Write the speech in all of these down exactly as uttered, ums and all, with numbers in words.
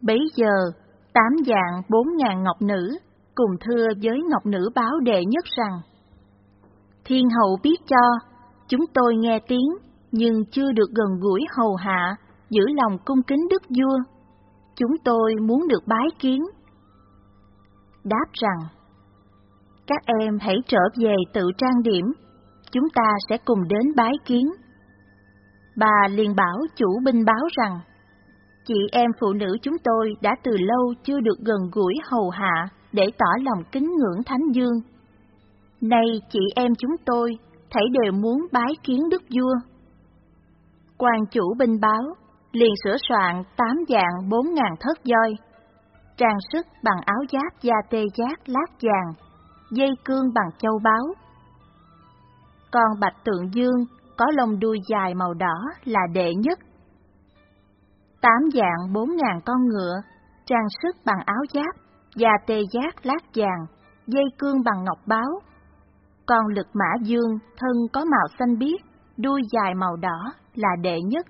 Bấy giờ, tám vạn bốn ngàn ngọc nữ cùng thưa với ngọc nữ báo đệ nhất rằng: Thiên hậu biết cho, chúng tôi nghe tiếng nhưng chưa được gần gũi hầu hạ, giữ lòng cung kính đức vua. Chúng tôi muốn được bái kiến. Đáp rằng: Các em hãy trở về tự trang điểm, chúng ta sẽ cùng đến bái kiến. Bà liền bảo chủ binh báo rằng: Chị em phụ nữ chúng tôi đã từ lâu chưa được gần gũi hầu hạ để tỏ lòng kính ngưỡng Thánh Dương. Nay chị em chúng tôi thảy đều muốn bái kiến đức vua. Quan chủ binh báo liền sửa soạn tám vạn bốn ngàn thớt voi, trang sức bằng áo giáp da tê giác lát vàng, dây cương bằng châu báu. Con bạch tượng dương có lông đuôi dài màu đỏ là đệ nhất. Tám vạn bốn ngàn con ngựa, trang sức bằng áo giáp, da tê giác lát vàng, dây cương bằng ngọc báo. Con lực mã dương thân có màu xanh biếc, đuôi dài màu đỏ là đệ nhất.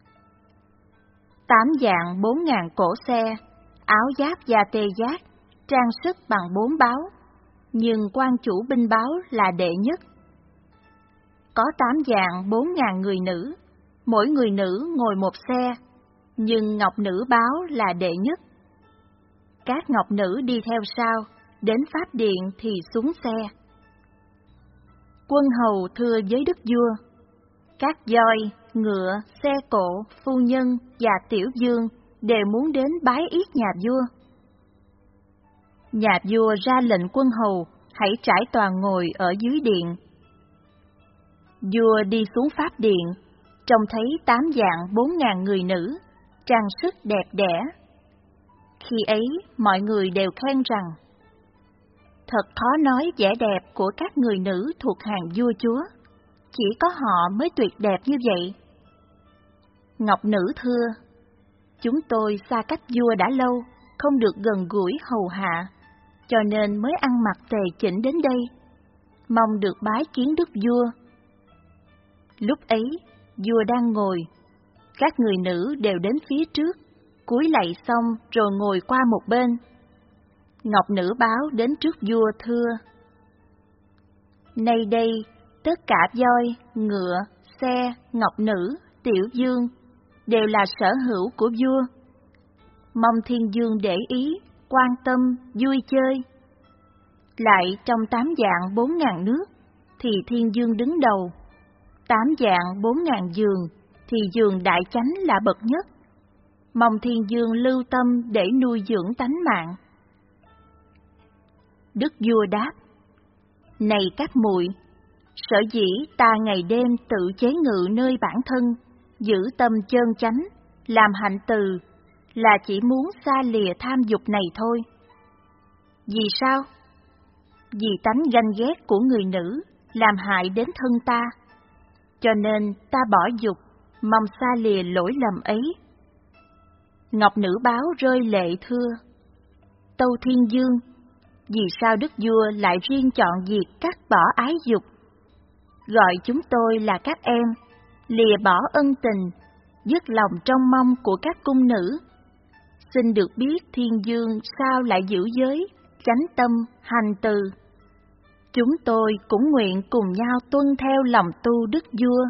Tám vạn bốn ngàn cổ xe, áo giáp da tê giác, trang sức bằng bốn báo, nhưng quan chủ binh báo là đệ nhất. Có tám vạn bốn ngàn người nữ, mỗi người nữ ngồi một xe, nhưng ngọc nữ báo là đệ nhất. Các ngọc nữ đi theo sau, đến pháp điện thì xuống xe. Quân hầu thưa với đức vua: Các voi, ngựa, xe cộ, phu nhân và tiểu dương đều muốn đến bái yết nhà vua. Nhà vua ra lệnh quân hầu hãy trải toàn ngồi ở dưới điện. Vua đi xuống pháp điện, trông thấy tám vạn bốn ngàn người nữ, trang sức đẹp đẽ. Khi ấy mọi người đều khen rằng: Thật khó nói vẻ đẹp của các người nữ thuộc hàng vua chúa, chỉ có họ mới tuyệt đẹp như vậy. Ngọc nữ thưa: Chúng tôi xa cách vua đã lâu, không được gần gũi hầu hạ, cho nên mới ăn mặc tề chỉnh đến đây, mong được bái kiến đức vua. Lúc ấy, vua đang ngồi, các người nữ đều đến phía trước, cúi lạy xong rồi ngồi qua một bên. Ngọc nữ báo đến trước vua thưa: Nay đây, tất cả voi, ngựa, xe, ngọc nữ, tiểu dương đều là sở hữu của vua. Mong thiên dương để ý, quan tâm, vui chơi. Lại trong tám vạn bốn ngàn nước, thì thiên dương đứng đầu. Tám vạn bốn ngàn giường, thì giường đại chánh là bậc nhất. Mong thiên dương lưu tâm để nuôi dưỡng tánh mạng. Đức vua đáp: Này các muội, sở dĩ ta ngày đêm tự chế ngự nơi bản thân, giữ tâm chân chánh, làm hạnh từ, là chỉ muốn xa lìa tham dục này thôi. Vì sao? Vì tánh ganh ghét của người nữ làm hại đến thân ta, cho nên ta bỏ dục, mong xa lìa lỗi lầm ấy. Ngọc nữ báo rơi lệ thưa: Tâu thiên dương, vì sao đức vua lại riêng chọn việc cắt bỏ ái dục? Gọi chúng tôi là các em, lìa bỏ ân tình, dứt lòng trong mong của các cung nữ. Xin được biết thiên dương sao lại giữ giới, chánh tâm, hành từ. Chúng tôi cũng nguyện cùng nhau tuân theo lòng tu đức vua.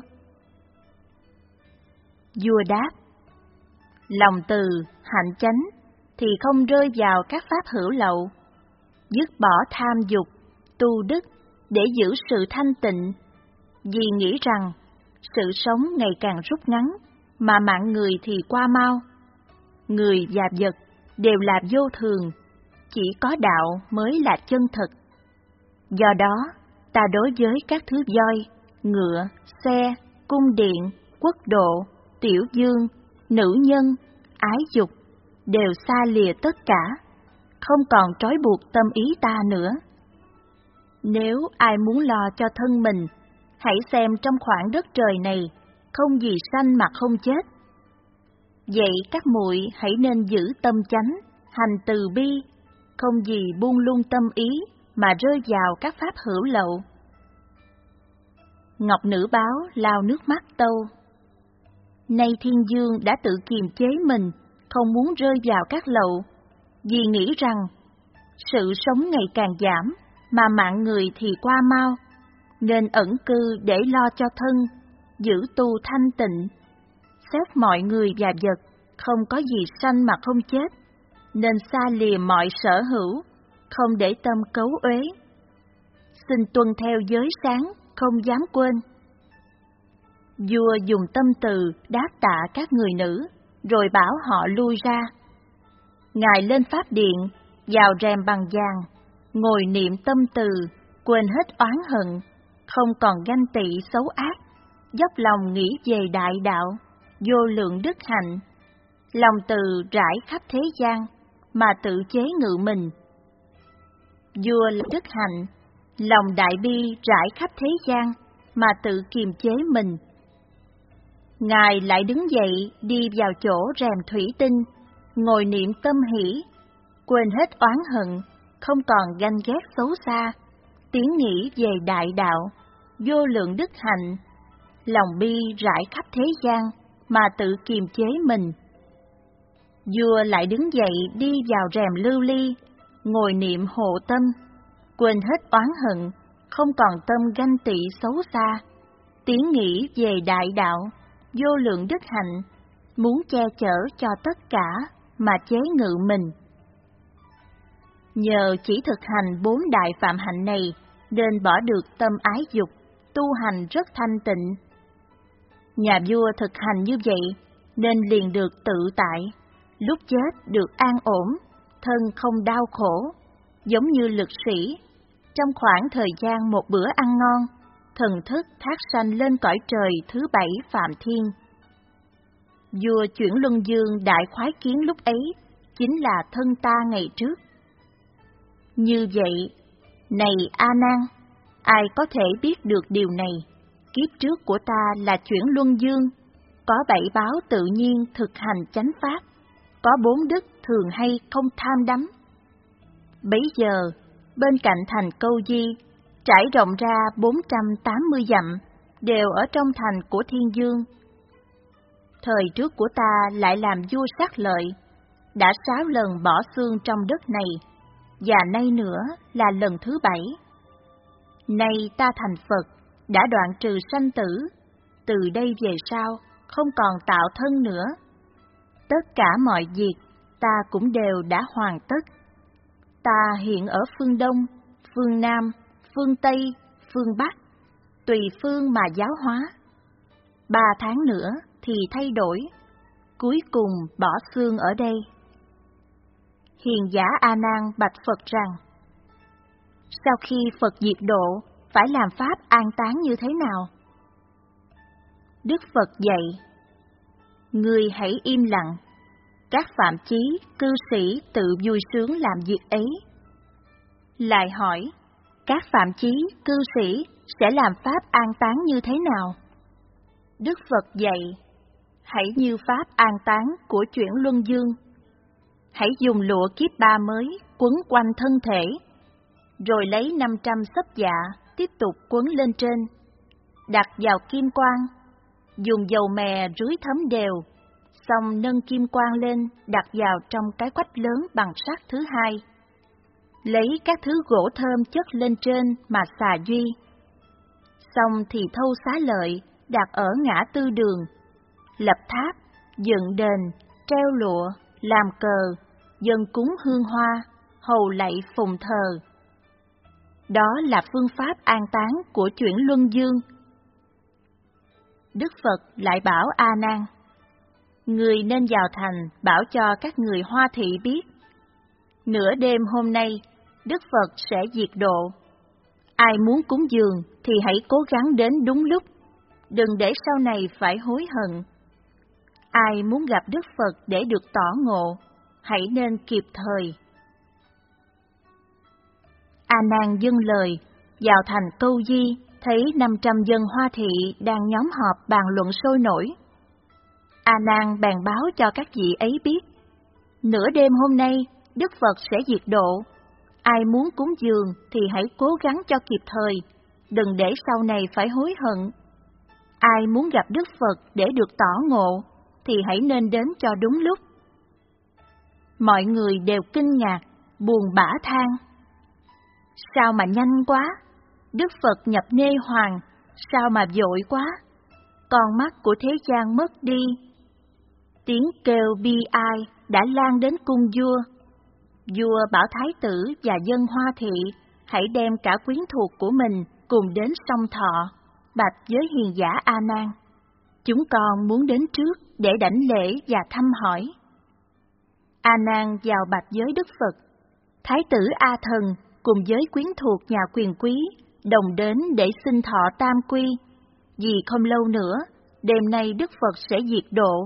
Vua đáp: Lòng từ, hạnh chánh thì không rơi vào các pháp hữu lậu, dứt bỏ tham dục, tu đức để giữ sự thanh tịnh, vì nghĩ rằng sự sống ngày càng rút ngắn, mà mạng người thì qua mau. Người và vật đều là vô thường, chỉ có đạo mới là chân thực. Do đó, ta đối với các thứ voi, ngựa, xe, cung điện, quốc độ, tiểu dương, nữ nhân, ái dục, đều xa lìa tất cả, không còn trói buộc tâm ý ta nữa. Nếu ai muốn lo cho thân mình, hãy xem trong khoảng đất trời này, không gì sanh mà không chết. Vậy các muội hãy nên giữ tâm chánh, hành từ bi, không gì buông lung tâm ý mà rơi vào các pháp hữu lậu. Ngọc nữ báo lau nước mắt tâu: Nay thiên dương đã tự kiềm chế mình, không muốn rơi vào các lậu, vì nghĩ rằng sự sống ngày càng giảm mà mạng người thì qua mau, nên ẩn cư để lo cho thân, giữ tu thanh tịnh. Xét mọi người và vật, không có gì sanh mà không chết, nên xa lìa mọi sở hữu, không để tâm cấu uế. Xin tuân theo giới sáng, không dám quên. Vua dùng tâm từ đáp tạ các người nữ, rồi bảo họ lui ra. Ngài lên pháp điện, vào rèm bằng vàng, ngồi niệm tâm từ, quên hết oán hận, không còn ganh tị xấu ác, dốc lòng nghĩ về đại đạo, vô lượng đức hạnh. Lòng từ rải khắp thế gian, mà tự chế ngự mình. Vua là đức hạnh, lòng đại bi rải khắp thế gian, mà tự kiềm chế mình. Ngài lại đứng dậy đi vào chỗ rèm thủy tinh, ngồi niệm tâm hỷ, quên hết oán hận, không còn ganh ghét xấu xa, tiếng nghĩ về đại đạo, vô lượng đức hạnh, lòng bi rải khắp thế gian, mà tự kiềm chế mình. Vua lại đứng dậy đi vào rèm lưu ly, ngồi niệm hộ tâm, quên hết oán hận, không còn tâm ganh tị xấu xa, tiếng nghĩ về đại đạo, vô lượng đức hạnh, muốn che chở cho tất cả mà chế ngự mình. Nhờ chỉ thực hành bốn đại phạm hạnh này, nên bỏ được tâm ái dục, tu hành rất thanh tịnh. Nhà vua thực hành như vậy, nên liền được tự tại, lúc chết được an ổn, thân không đau khổ, giống như lực sĩ. Trong khoảng thời gian một bữa ăn ngon, thần thức thác sanh lên cõi trời thứ bảy Phạm Thiên. Vua chuyển Luân Dương đại khoái kiến lúc ấy, chính là thân ta ngày trước. Như vậy, này A Nan, ai có thể biết được điều này? Kiếp trước của ta là chuyển Luân Dương, có bảy báo tự nhiên thực hành chánh pháp, có bốn đức thường hay không tham đắm. Bấy giờ, bên cạnh thành Câu Di, trải rộng ra bốn trăm tám mươi dặm, đều ở trong thành của Thiên Dương. Thời trước của ta lại làm vua Sát Lợi, đã sáu lần bỏ xương trong đất này, và nay nữa là lần thứ bảy. Nay ta thành Phật, đã đoạn trừ sanh tử, từ đây về sau không còn tạo thân nữa. Tất cả mọi việc ta cũng đều đã hoàn tất. Ta hiện ở phương Đông, phương Nam, phương Tây, phương Bắc, tùy phương mà giáo hóa. Ba tháng nữa thì thay đổi, cuối cùng bỏ xương ở đây. Hiền giả A Nan bạch Phật rằng: sau khi Phật diệt độ, phải làm pháp an táng như thế nào? Đức Phật dạy: ngươi hãy im lặng, các phạm chí, cư sĩ tự vui sướng làm việc ấy. Lại hỏi: các phạm chí, cư sĩ sẽ làm pháp an táng như thế nào? Đức Phật dạy: hãy như pháp an táng của chuyển Luân Dương. Hãy dùng lụa kiếp ba mới quấn quanh thân thể, rồi lấy năm trăm xấp dạ tiếp tục quấn lên trên, đặt vào kim quang, dùng dầu mè rưới thấm đều, xong nâng kim quang lên đặt vào trong cái quách lớn bằng sắt thứ hai. Lấy các thứ gỗ thơm chất lên trên mà xà duy. Xong thì thâu xá lợi đặt ở ngã tư đường, lập tháp, dựng đền, treo lụa, làm cờ, dân cúng hương hoa, hầu lạy phụng thờ. Đó là phương pháp an táng của chuyển Luân Dương. Đức Phật lại bảo A Nan: người nên vào thành bảo cho các người Hoa thị biết, nửa đêm hôm nay Đức Phật sẽ diệt độ. Ai muốn cúng dường thì hãy cố gắng đến đúng lúc, đừng để sau này phải hối hận. Ai muốn gặp Đức Phật để được tỏ ngộ, hãy nên kịp thời. A Nan dâng lời, vào thành Câu Di, thấy năm trăm dân Hoa thị đang nhóm họp bàn luận sôi nổi. A Nan bèn báo cho các vị ấy biết: nửa đêm hôm nay Đức Phật sẽ diệt độ. Ai muốn cúng dường thì hãy cố gắng cho kịp thời, đừng để sau này phải hối hận. Ai muốn gặp Đức Phật để được tỏ ngộ thì hãy nên đến cho đúng lúc. Mọi người đều kinh ngạc, buồn bã than. Sao mà nhanh quá? Đức Phật nhập nê hoàng, sao mà vội quá? Con mắt của thế gian mất đi. Tiếng kêu bi ai đã lan đến cung vua. Vua bảo thái tử và dân Hoa Thị hãy đem cả quyến thuộc của mình cùng đến sông Thọ, bạch với hiền giả A Nan. Chúng con muốn đến trước để đảnh lễ và thăm hỏi. A Nan vào bạch với Đức Phật. Thái tử A Thần cùng với quyến thuộc nhà quyền quý đồng đến để xin thọ tam quy, vì không lâu nữa đêm nay Đức Phật sẽ diệt độ.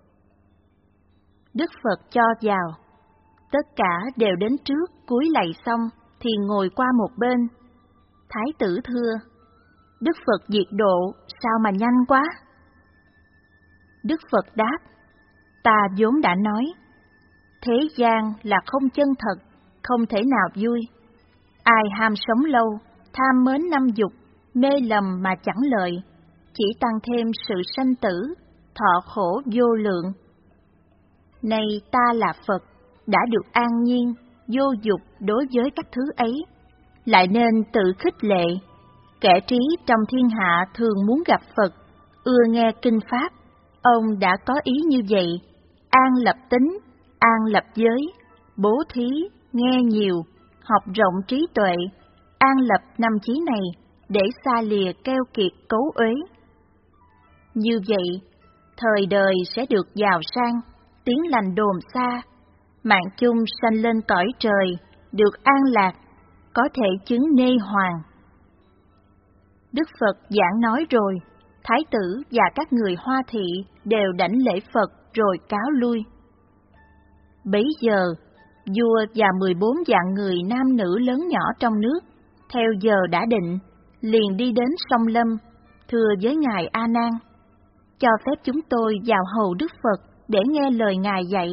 Đức Phật cho vào. Tất cả đều đến trước, cúi lạy xong thì ngồi qua một bên. Thái tử thưa: Đức Phật diệt độ sao mà nhanh quá? Đức Phật đáp: Ta vốn đã nói, thế gian là không chân thật, không thể nào vui. Ai ham sống lâu, tham mến năm dục, mê lầm mà chẳng lợi, chỉ tăng thêm sự sanh tử, thọ khổ vô lượng. Nay ta là Phật, đã được an nhiên, vô dục đối với các thứ ấy, lại nên tự khích lệ. Kẻ trí trong thiên hạ thường muốn gặp Phật, ưa nghe kinh pháp. Ông đã có ý như vậy: an lập tính, an lập giới, bố thí, nghe nhiều, học rộng trí tuệ, an lập năm chí này để xa lìa keo kiệt cấu uế. Như vậy, thời đời sẽ được giàu sang, tiếng lành đồn xa, mạng chung sanh lên cõi trời, được an lạc, có thể chứng nê hoàng. Đức Phật giảng nói rồi, thái tử và các người Hoa Thị đều đảnh lễ Phật rồi cáo lui. Bấy giờ, vua và mười bốn vạn người nam nữ lớn nhỏ trong nước, theo giờ đã định, liền đi đến sông Lâm, thưa với ngài A Nan: Cho phép chúng tôi vào hầu Đức Phật để nghe lời ngài dạy.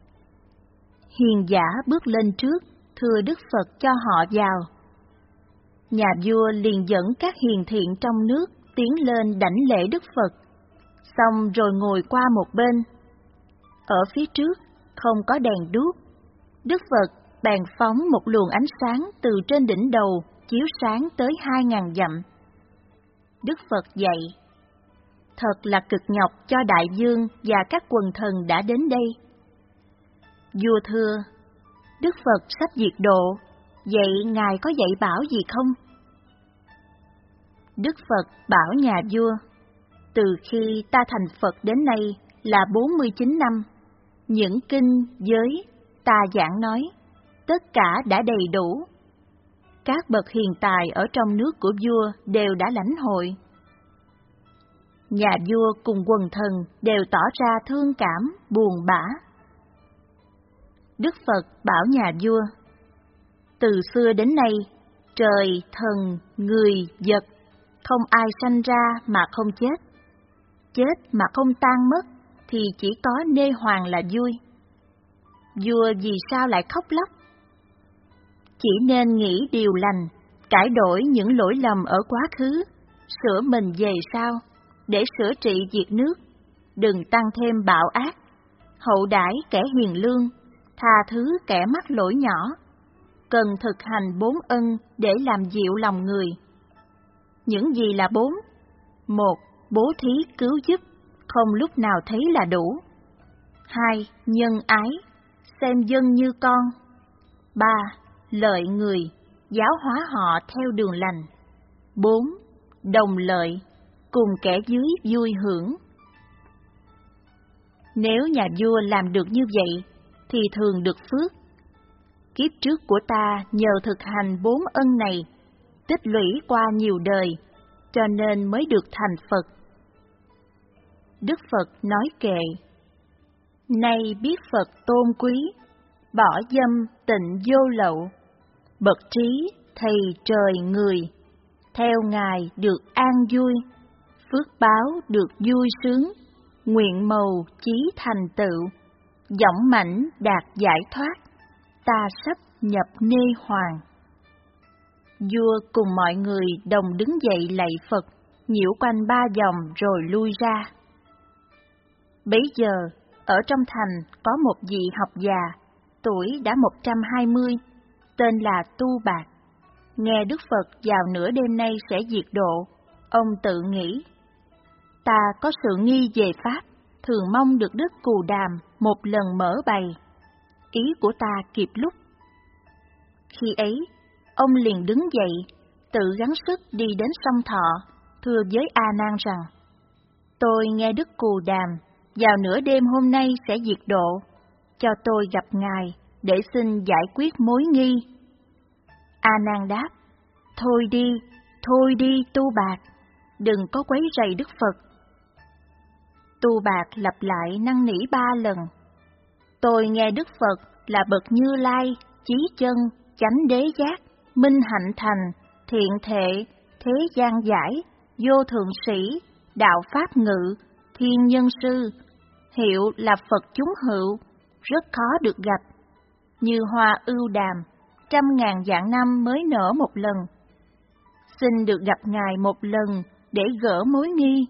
Hiền giả bước lên trước, thưa Đức Phật cho họ vào. Nhà vua liền dẫn các hiền thiện trong nước tiến lên đảnh lễ Đức Phật, xong rồi ngồi qua một bên. Ở phía trước không có đèn đuốc, Đức Phật bèn phóng một luồng ánh sáng từ trên đỉnh đầu chiếu sáng tới hai ngàn dặm. Đức Phật dạy: Thật là cực nhọc cho đại vương và các quần thần đã đến đây. Vua thưa: Đức Phật sắp diệt độ, vậy ngài có dạy bảo gì không? Đức Phật bảo nhà vua: Từ khi ta thành Phật đến nay là bốn mươi chín năm, những kinh, giới, ta giảng nói, tất cả đã đầy đủ. Các bậc hiền tài ở trong nước của vua đều đã lãnh hội. Nhà vua cùng quần thần đều tỏ ra thương cảm, buồn bã. Đức Phật bảo nhà vua: Từ xưa đến nay, trời, thần, người, vật, không ai sanh ra mà không chết. Chết mà không tan mất thì chỉ có nê hoàng là vui. Vua vì sao lại khóc lóc? Chỉ nên nghĩ điều lành, cải đổi những lỗi lầm ở quá khứ, sửa mình về sau, để sửa trị diệt nước, đừng tăng thêm bạo ác, hậu đãi kẻ hiền lương, tha thứ kẻ mắc lỗi nhỏ, cần thực hành bốn ân để làm dịu lòng người. Những gì là bốn? Một, bố thí cứu giúp, không lúc nào thấy là đủ. Hai, nhân ái, xem dân như con. Ba, lợi người, giáo hóa họ theo đường lành. Bốn, đồng lợi, cùng kẻ dưới vui hưởng. Nếu nhà vua làm được như vậy, thì thường được phước. Kiếp trước của ta nhờ thực hành bốn ân này, tích lũy qua nhiều đời, cho nên mới được thành Phật. Đức Phật nói kệ: Nay biết Phật tôn quý, bỏ dâm tịnh vô lậu, bậc trí thầy trời người, theo Ngài được an vui, phước báo được vui sướng, nguyện mầu chí thành tựu, dõng mãnh đạt giải thoát, ta sắp nhập nê hoàng. Vua cùng mọi người đồng đứng dậy lạy Phật, nhiễu quanh ba vòng rồi lui ra. Bấy giờ, ở trong thành có một vị học già, tuổi đã một trăm hai mươi, tên là Tu Bạc. Nghe Đức Phật vào nửa đêm nay sẽ diệt độ, ông tự nghĩ: ta có sự nghi về Pháp, thường mong được Đức Cù Đàm một lần mở bày. Ý của ta kịp lúc. Khi ấy, ông liền đứng dậy, tự gắng sức đi đến sông Thọ, thưa với A Nan rằng: tôi nghe Đức Cù Đàm vào nửa đêm hôm nay sẽ diệt độ, cho tôi gặp Ngài để xin giải quyết mối nghi. A Nan đáp: thôi đi, thôi đi Tu Bạc, đừng có quấy rầy Đức Phật. Tu Bạc lặp lại năn nỉ ba lần: tôi nghe Đức Phật là bậc Như Lai, chí chân, chánh đế giác, minh hạnh thành, thiện thệ, thế gian giải, vô thượng sĩ, đạo pháp ngự, thiên nhân sư, hiệu là Phật chúng hữu, rất khó được gặp, như hoa ưu đàm, trăm ngàn vạn năm mới nở một lần. Xin được gặp Ngài một lần để gỡ mối nghi.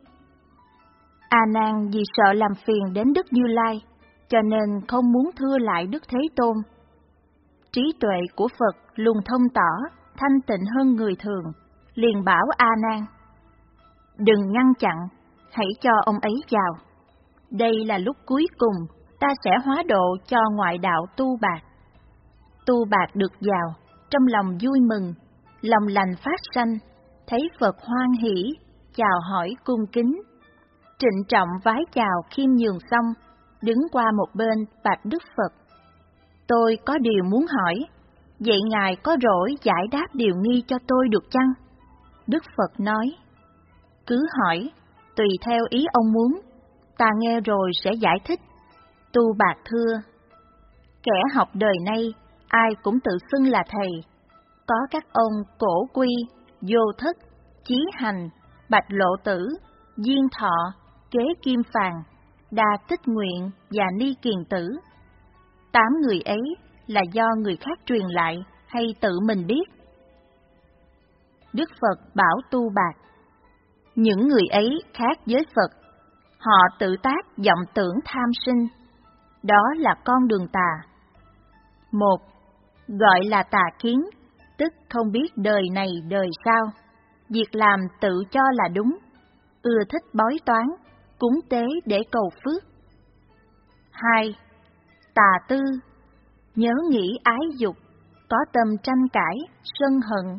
A Nan vì sợ làm phiền đến Đức Như Lai, cho nên không muốn thưa lại Đức Thế Tôn. Trí tuệ của Phật luôn thông tỏ, thanh tịnh hơn người thường, liền bảo A Nan: đừng ngăn chặn, hãy cho ông ấy vào. Đây là lúc cuối cùng, ta sẽ hóa độ cho ngoại đạo Tu Bạc. Tu Bạc được vào, trong lòng vui mừng, lòng lành phát sanh, thấy Phật hoan hỷ, chào hỏi cung kính. Trịnh trọng vái chào khiêm nhường xong, đứng qua một bên bạch Đức Phật: tôi có điều muốn hỏi, vậy Ngài có rỗi giải đáp điều nghi cho tôi được chăng? Đức Phật nói: cứ hỏi, tùy theo ý ông muốn, ta nghe rồi sẽ giải thích. Tu Bạc thưa: kẻ học đời nay, ai cũng tự xưng là thầy. Có các ông Cổ Quy, Vô Thất, Chí Hành, Bạch Lộ Tử, Diên Thọ, Kế Kim Phàn, Đa Tích Nguyện và Ni Kiền Tử. Tám người ấy là do người khác truyền lại hay tự mình biết? Đức Phật bảo Tu Bạc: những người ấy khác với Phật, họ tự tác vọng tưởng tham sinh, đó là con đường tà. Một, gọi là tà kiến, tức không biết đời này đời sau, việc làm tự cho là đúng, ưa thích bói toán, cúng tế để cầu phước. Hai, tà tư, nhớ nghĩ ái dục, có tâm tranh cãi, sân hận.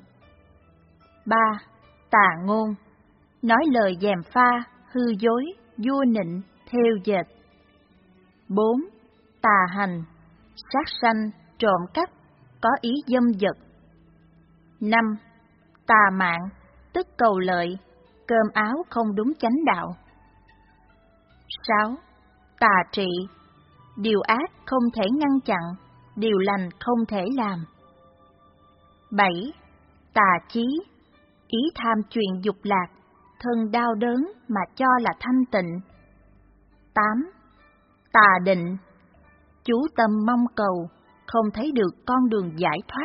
Ba, tà ngôn, nói lời gièm pha, hư dối, vua nịnh, thêu dệt. Bốn, tà hành, sát sanh, trộm cắp, có ý dâm dật. Năm, tà mạng, tức cầu lợi, cơm áo không đúng chánh đạo. Sáu, tà trị, điều ác không thể ngăn chặn, điều lành không thể làm. Bảy, tà chí, ý tham chuyện dục lạc, thân đau đớn mà cho là thanh tịnh. Tám, tà định, chú tâm mong cầu, không thấy được con đường giải thoát.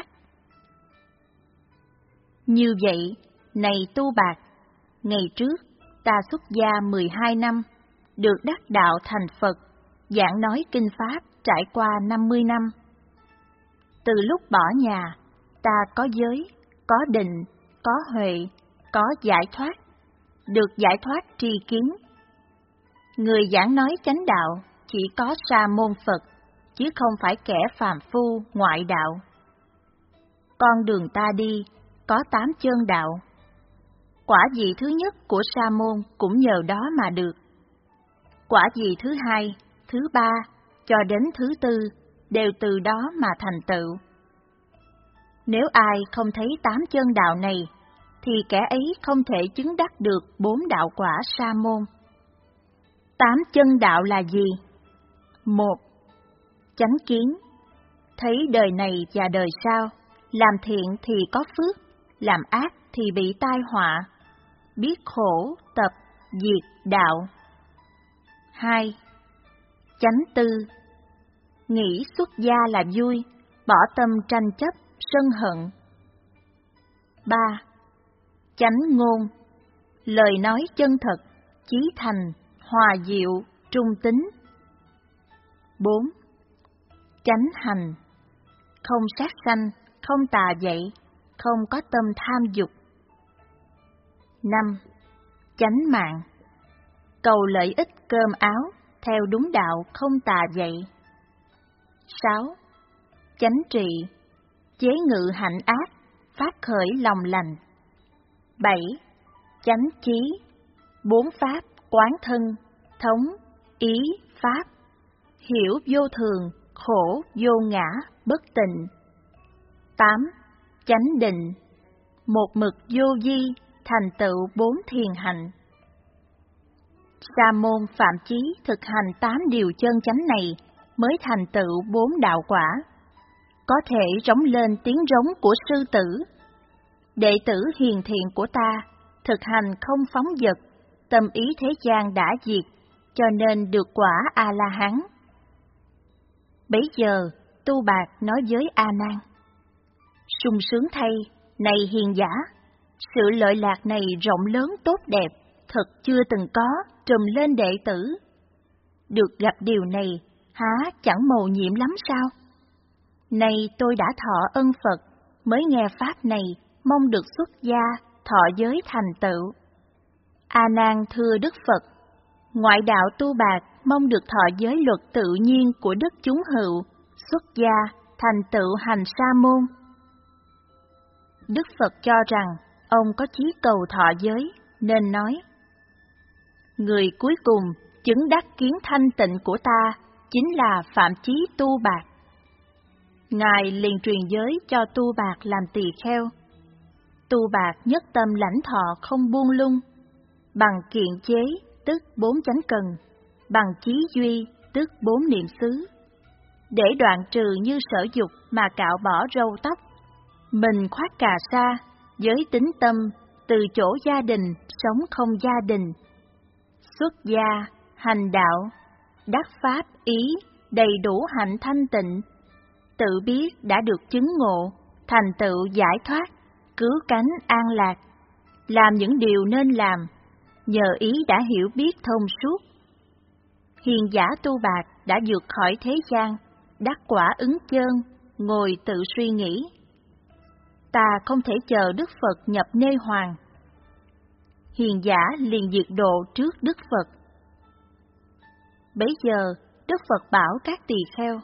Như vậy, này Tu Bạc, ngày trước ta xuất gia mười hai năm, được đắc đạo thành Phật, giảng nói kinh Pháp trải qua năm mươi năm. Từ lúc bỏ nhà, ta có giới, có định, có huệ, có giải thoát, được giải thoát tri kiến. Người giảng nói chánh đạo chỉ có Sa môn Phật, chứ không phải kẻ phàm phu ngoại đạo. Con đường ta đi có tám chân đạo. Quả vị thứ nhất của Sa môn cũng nhờ đó mà được. Quả vị thứ hai, thứ ba, cho đến thứ tư, đều từ đó mà thành tựu. Nếu ai không thấy tám chân đạo này, thì kẻ ấy không thể chứng đắc được bốn đạo quả Sa môn. Tám chân đạo là gì? Một, chánh kiến, thấy đời này và đời sau, làm thiện thì có phước, làm ác thì bị tai họa, biết khổ, tập, diệt, đạo. Hai, chánh tư, nghĩ xuất gia là vui, bỏ tâm tranh chấp, sân hận. Ba, chánh ngôn, lời nói chân thật, chí thành, hòa diệu, trung tín. Bốn, chánh hành, không sát sanh, không tà dậy, không có tâm tham dục. năm. Chánh mạng. Cầu lợi ích cơm áo, theo đúng đạo không tà dậy. sáu. Chánh trị. Chế ngự hạnh ác, phát khởi lòng lành. bảy. Chánh chí. Bốn pháp, quán thân, thống, ý, pháp. Hiểu vô thường, khổ, vô ngã, bất tịnh. tám. Chánh định. Một mực vô vi, thành tựu bốn thiền hạnh. Sa môn Phạm Chí thực hành tám điều chân chánh này mới thành tựu bốn đạo quả. Có thể rống lên tiếng rống của sư tử. Đệ tử hiền thiện của ta, thực hành không phóng dật, tâm ý thế gian đã diệt, cho nên được quả A-la-hán. Bấy giờ, Tu Bạt nói với A Nan: sung sướng thay, này hiền giả, sự lợi lạc này rộng lớn tốt đẹp, thật chưa từng có trùm lên đệ tử. Được gặp điều này, há chẳng mầu nhiệm lắm sao? Nay tôi đã thọ ân Phật, mới nghe pháp này, mong được xuất gia, thọ giới thành tựu. A Nan thưa Đức Phật: ngoại đạo Tu Bạt mong được thọ giới luật tự nhiên của đức chúng hữu, xuất gia, thành tựu hành sa môn. Đức Phật cho rằng ông có chí cầu thọ giới, nên nói: người cuối cùng chứng đắc kiến thanh tịnh của ta chính là Phạm Chí Tu Bạt. Ngài liền truyền giới cho Tu Bạt làm tỳ kheo. Tu Bạt nhất tâm lãnh thọ không buông lung, bằng kiện chế tức bốn chánh cần, bằng chí duy tức bốn niệm xứ, để đoạn trừ như sở dục mà cạo bỏ râu tóc. Mình khoác cà sa, giới tính tâm, từ chỗ gia đình, sống không gia đình. Xuất gia, hành đạo, đắc pháp ý, đầy đủ hạnh thanh tịnh. Tự biết đã được chứng ngộ, thành tựu giải thoát, cứu cánh an lạc. Làm những điều nên làm, nhờ ý đã hiểu biết thông suốt. Hiền giả Tu Bạt đã vượt khỏi thế gian, đắc quả ứng chơn, ngồi tự suy nghĩ: ta không thể chờ Đức Phật nhập nê hoàng. Hiền giả liền diệt độ trước Đức Phật. Bấy giờ, Đức Phật bảo các tỳ kheo: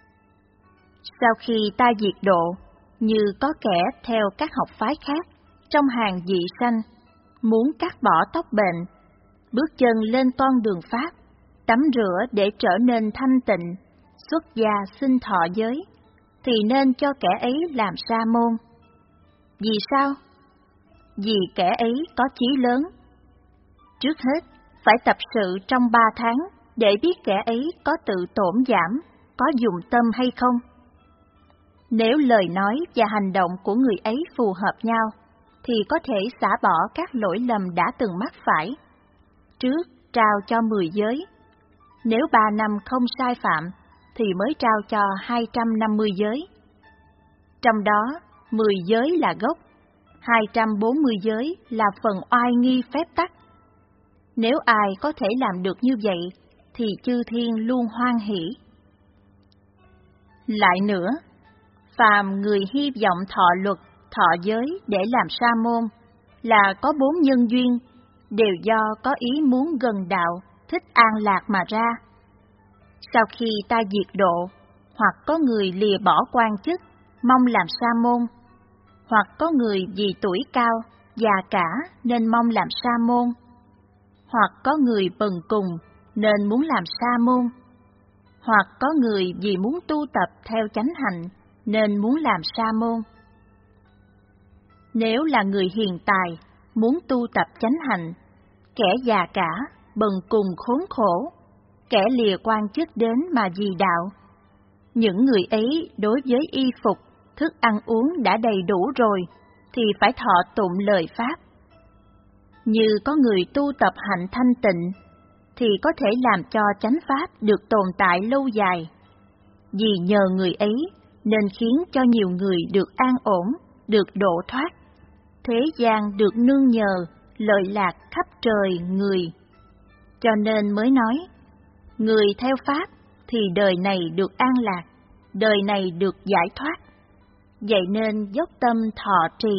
sau khi ta diệt độ, như có kẻ theo các học phái khác, trong hàng dị sanh, muốn cắt bỏ tóc bệnh, bước chân lên con đường Pháp, tắm rửa để trở nên thanh tịnh, xuất gia xin thọ giới, thì nên cho kẻ ấy làm sa môn. Vì sao? Vì kẻ ấy có chí lớn. Trước hết, phải tập sự trong ba tháng để biết kẻ ấy có tự tổn giảm, có dùng tâm hay không. Nếu lời nói và hành động của người ấy phù hợp nhau, thì có thể xả bỏ các lỗi lầm đã từng mắc phải. Trước trao cho mười giới. Nếu ba năm không sai phạm, thì mới trao cho hai trăm năm mươi giới. Trong đó, mười giới là gốc, hai trăm bốn mươi giới là phần oai nghi phép tắc. Nếu ai có thể làm được như vậy, thì chư thiên luôn hoan hỷ. Lại nữa, phàm người hy vọng thọ luật, thọ giới để làm sa môn, là có bốn nhân duyên, đều do có ý muốn gần đạo, thích an lạc mà ra. Sau khi ta diệt độ, hoặc có người lìa bỏ quan chức, mong làm sa môn, hoặc có người vì tuổi cao, già cả nên mong làm sa môn, hoặc có người bần cùng nên muốn làm sa môn, hoặc có người vì muốn tu tập theo chánh hạnh nên muốn làm sa môn. Nếu là người hiền tài, muốn tu tập chánh hạnh, kẻ già cả, bần cùng khốn khổ, kẻ lìa quan chức đến mà vì đạo, những người ấy đối với y phục, thức ăn uống đã đầy đủ rồi, thì phải thọ tụng lời Pháp. Như có người tu tập hạnh thanh tịnh, thì có thể làm cho chánh Pháp được tồn tại lâu dài. Vì nhờ người ấy, nên khiến cho nhiều người được an ổn, được độ thoát. Thế gian được nương nhờ, lợi lạc khắp trời người. Cho nên mới nói, người theo Pháp thì đời này được an lạc, đời này được giải thoát, vậy nên dốc tâm thọ trì.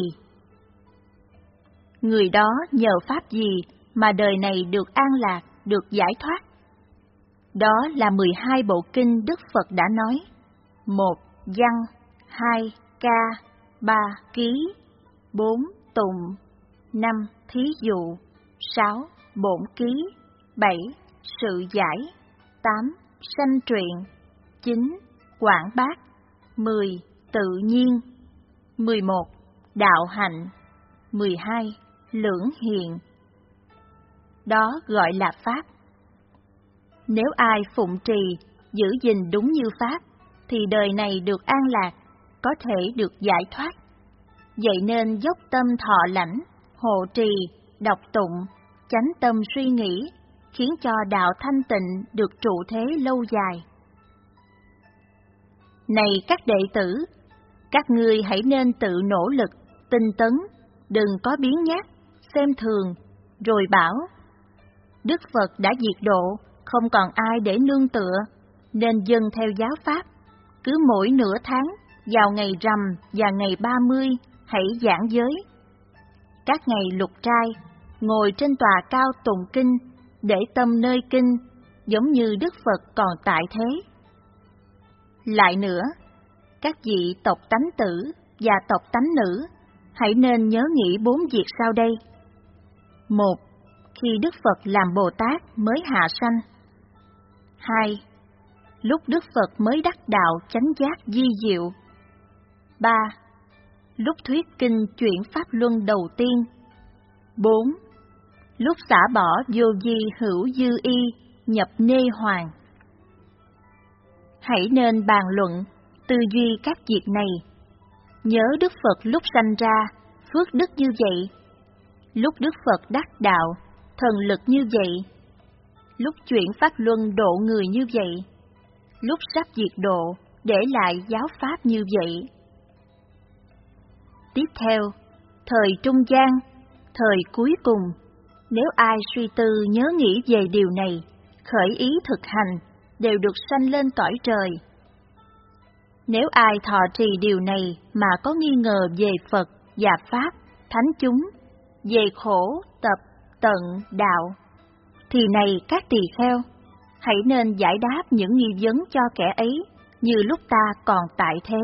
Người đó nhờ pháp gì mà đời này được an lạc, được giải thoát? Đó là mười hai bộ kinh Đức Phật đã nói. Một văn, hai ca, ba ký, bốn tụng, năm thí dụ, sáu bổn ký, bảy sự giải, tám sanh truyện, chín quảng bác, mười tự nhiên, mười một đạo hạnh, mười hai lưỡng hiền. Đó gọi là pháp. Nếu ai phụng trì, giữ gìn đúng như pháp, thì đời này được an lạc, có thể được giải thoát. Vậy nên dốc tâm thọ lãnh, hộ trì, đọc tụng, chánh tâm suy nghĩ, khiến cho đạo thanh tịnh được trụ thế lâu dài. Này các đệ tử, các ngươi hãy nên tự nỗ lực, tinh tấn, đừng có biếng nhác, xem thường, rồi bảo: Đức Phật đã diệt độ, không còn ai để nương tựa, nên dâng theo giáo pháp. Cứ mỗi nửa tháng, vào ngày rằm và ngày ba mươi, hãy giảng giới. Các ngày lục trai, ngồi trên tòa cao tụng kinh, để tâm nơi kinh, giống như Đức Phật còn tại thế. Lại nữa, các vị tộc tánh tử và tộc tánh nữ, hãy nên nhớ nghĩ bốn việc sau đây. Một, khi Đức Phật làm Bồ Tát mới hạ sanh. Hai, lúc Đức Phật mới đắc đạo chánh giác di diệu. Ba, lúc thuyết kinh chuyển pháp luân đầu tiên. Bốn, lúc xả bỏ vô vi hữu dư y, nhập nê hoàng. Hãy nên bàn luận, tư duy các việc này. Nhớ Đức Phật lúc sanh ra, phước đức như vậy. Lúc Đức Phật đắc đạo, thần lực như vậy. Lúc chuyển pháp luân độ người như vậy. Lúc sắp diệt độ, để lại giáo pháp như vậy. Tiếp theo, thời trung gian, thời cuối cùng, nếu ai suy tư nhớ nghĩ về điều này, khởi ý thực hành, đều được sanh lên cõi trời. Nếu ai thọ trì điều này mà có nghi ngờ về Phật và Pháp, thánh chúng, về khổ, tập, tận, đạo, thì này các tỳ kheo, hãy nên giải đáp những nghi vấn cho kẻ ấy như lúc ta còn tại thế.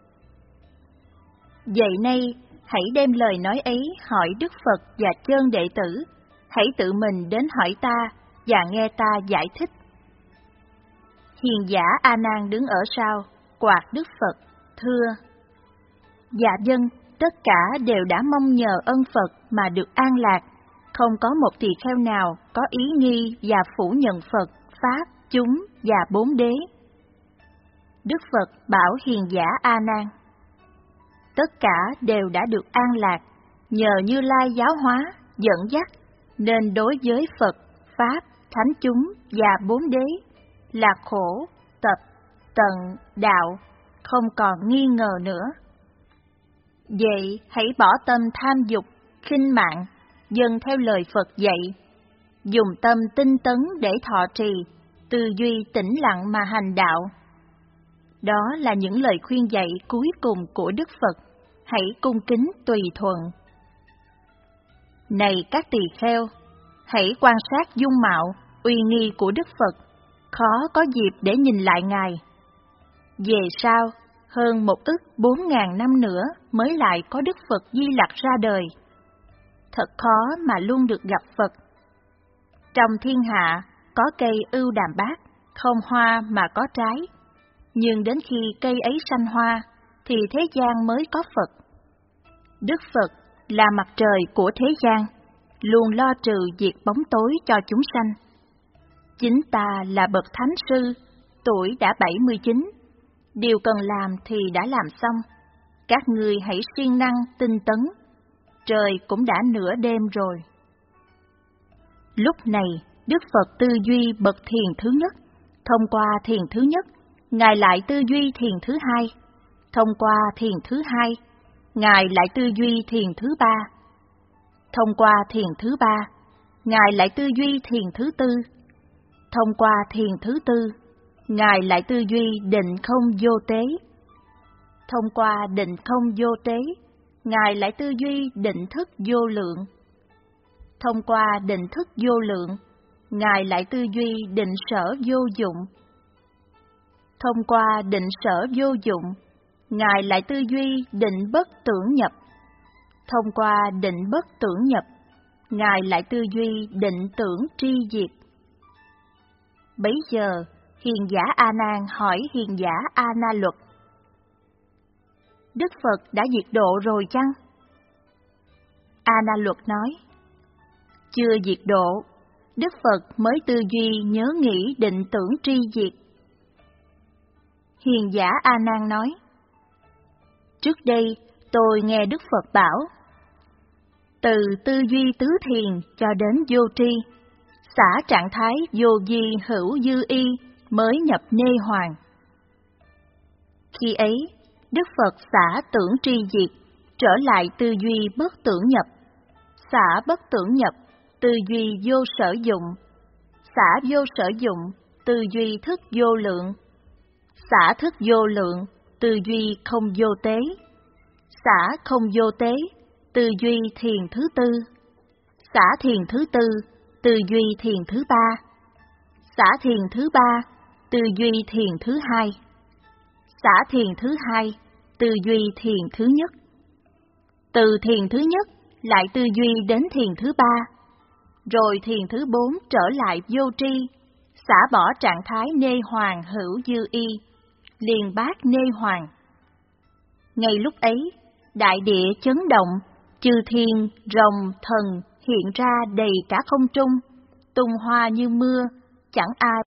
Vậy nay, hãy đem lời nói ấy hỏi Đức Phật và chơn đệ tử, hãy tự mình đến hỏi ta và nghe ta giải thích. Hiền giả A Nan đứng ở sau, quạt Đức Phật, thưa: Dạ dân, tất cả đều đã mong nhờ ân Phật mà được an lạc, không có một tỳ kheo nào có ý nghi và phủ nhận Phật, Pháp, chúng và bốn đế. Đức Phật bảo hiền giả A Nan: Tất cả đều đã được an lạc, nhờ Như Lai giáo hóa, dẫn dắt, nên đối với Phật, Pháp, thánh chúng và bốn đế là khổ, tập, tận, đạo, không còn nghi ngờ nữa. Vậy hãy bỏ tâm tham dục, khinh mạng, dần theo lời Phật dạy, dùng tâm tinh tấn để thọ trì, tư duy tĩnh lặng mà hành đạo. Đó là những lời khuyên dạy cuối cùng của Đức Phật, hãy cung kính tùy thuận. Này các tỳ kheo, hãy quan sát dung mạo, uy nghi của Đức Phật, khó có dịp để nhìn lại Ngài. Về sau, hơn một ức bốn ngàn năm nữa mới lại có Đức Phật Di Lặc ra đời. Thật khó mà luôn được gặp Phật. Trong thiên hạ, có cây ưu đàm bát, không hoa mà có trái. Nhưng đến khi cây ấy sanh hoa, thì thế gian mới có Phật. Đức Phật là mặt trời của thế gian, luôn lo trừ diệt bóng tối cho chúng sanh. Chính ta là bậc thánh sư, tuổi đã bảy mươi chín, điều cần làm thì đã làm xong. Các ngươi hãy siêng năng, tinh tấn. Trời cũng đã nửa đêm rồi. Lúc này, Đức Phật tư duy bậc thiền thứ nhất. Thông qua thiền thứ nhất, Ngài lại tư duy thiền thứ hai. Thông qua thiền thứ hai, Ngài lại tư duy thiền thứ ba. Thông qua thiền thứ ba, Ngài lại tư duy thiền thứ tư. Thông qua thiền thứ tư, Ngài lại tư duy định không vô tế. Thông qua định không vô tế, Ngài lại tư duy định thức vô lượng. Thông qua định thức vô lượng, Ngài lại tư duy định sở vô dụng. Thông qua định sở vô dụng, Ngài lại tư duy định bất tưởng nhập. Thông qua định bất tưởng nhập, Ngài lại tư duy định tưởng tri diệt. Bấy giờ, hiền giả A Nan hỏi hiền giả A Na Luật: Đức Phật đã diệt độ rồi chăng? A Na Luật nói: Chưa diệt độ, Đức Phật mới tư duy nhớ nghĩ định tưởng tri diệt. Hiền giả A Nan nói: Trước đây tôi nghe Đức Phật bảo, từ tư duy tứ thiền cho đến vô tri, xả trạng thái vô di hữu dư y mới nhập nê hoàng. Khi ấy, Đức Phật xả tưởng tri diệt, trở lại tư duy bất tưởng nhập. Xả bất tưởng nhập, tư duy vô sở dụng. Xả vô sở dụng, tư duy thức vô lượng. Xả thức vô lượng, tư duy không vô tế. Xả không vô tế, tư duy thiền thứ tư. Xả thiền thứ tư, tư duy thiền thứ ba. Xả thiền thứ ba, tư duy thiền thứ hai. Xả thiền thứ hai, tư duy thiền thứ nhất. Từ thiền thứ nhất lại tư duy đến thiền thứ ba, rồi thiền thứ bốn trở lại vô tri, xả bỏ trạng thái nê hoàng hữu dư y, liền bát nê hoàng. Ngay lúc ấy, đại địa chấn động, chư thiên, rồng, thần hiện ra đầy cả không trung, tung hoa như mưa, chẳng ai